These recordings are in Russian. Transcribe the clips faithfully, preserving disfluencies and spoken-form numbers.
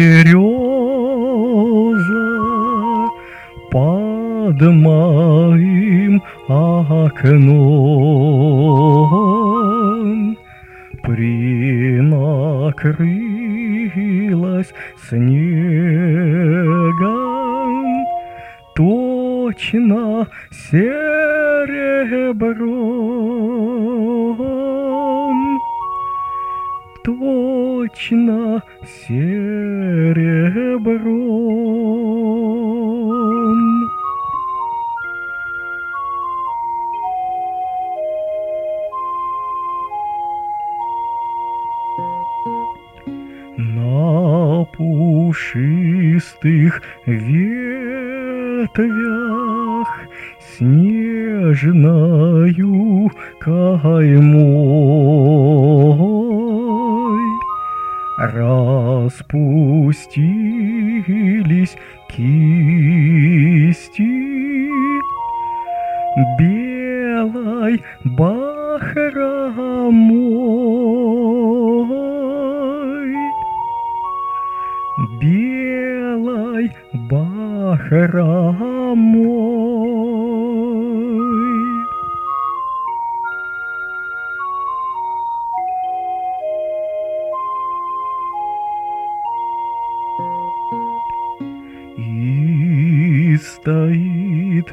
береза под моим окном принакрылась снегом, точно серебром, точно серебром. На пушистых ветвях снежною каймой распустились кисти белой бахромой, белой бахромой. И стоит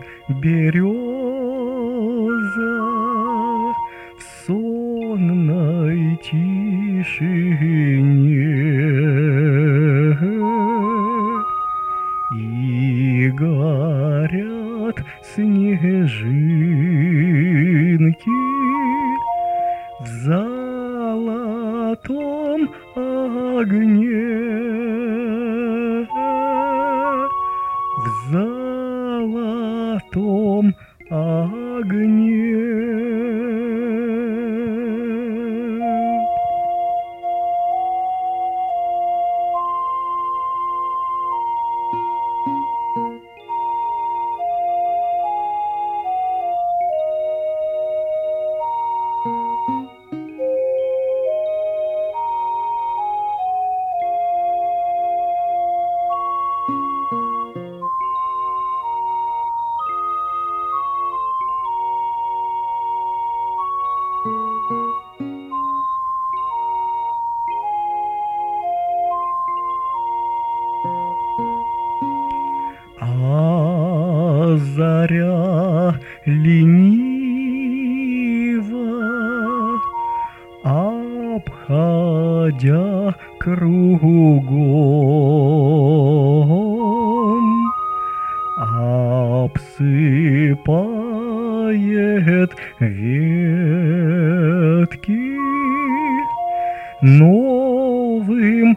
береза в сонной тишине, и горят снежинки в золотом огне, в золотом огне. А заря лениво, обходя кругом, обсыпает ветки новым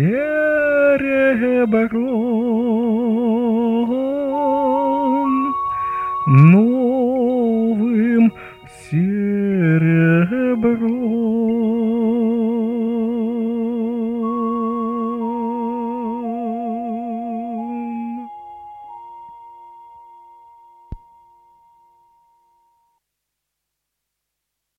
серебром, новым серебром.